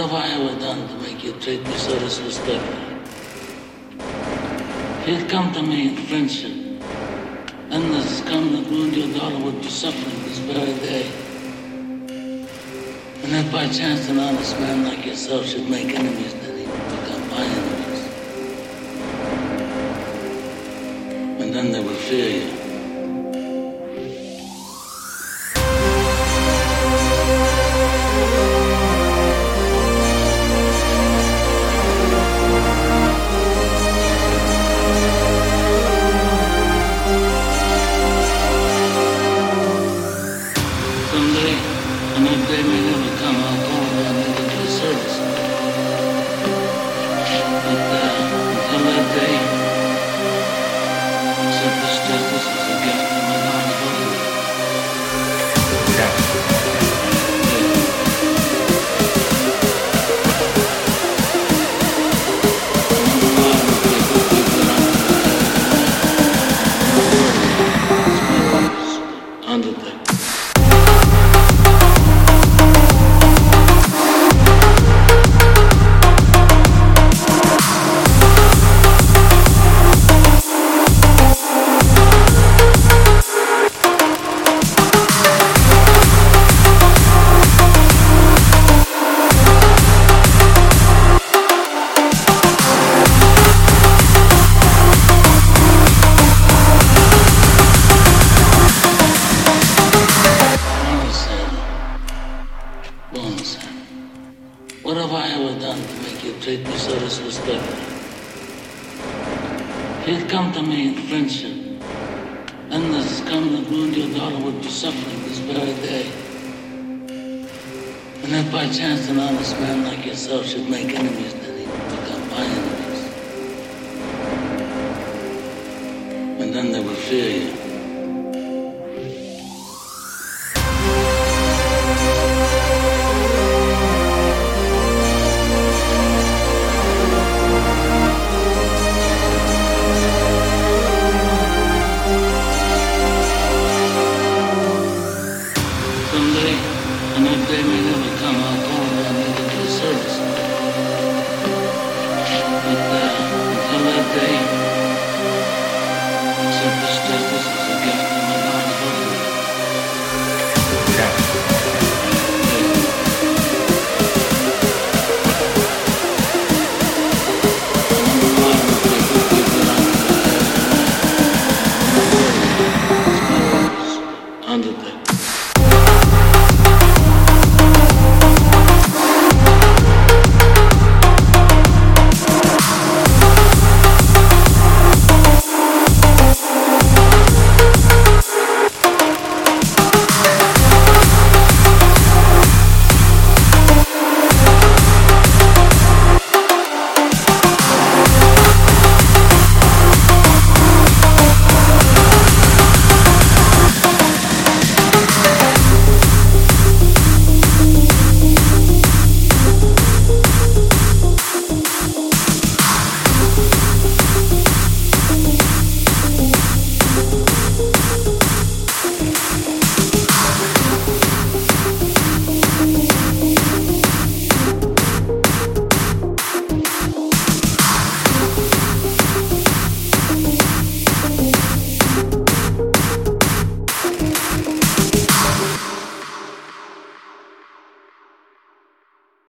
have I ever done to make you treat me so disrespectfully? If you'd come to me in friendship, then the scum that ruined your daughter would be suffering this very day. And if by chance an honest man like yourself should make enemies, then he would become my enemies. And then they would fear you. And that day may never come, I'll call upon you to do a service. But until that day, accept this justice as a gift from my daughter's holiness. Undertaker. What have I ever done to make you treat me so disrespectfully? If you'd come to me in friendship, then the scum that ruined your daughter would be suffering this very day. And if by chance an honest man like yourself should make enemies, then he would become my enemies. And then they would fear you. And that day may never come, I'll call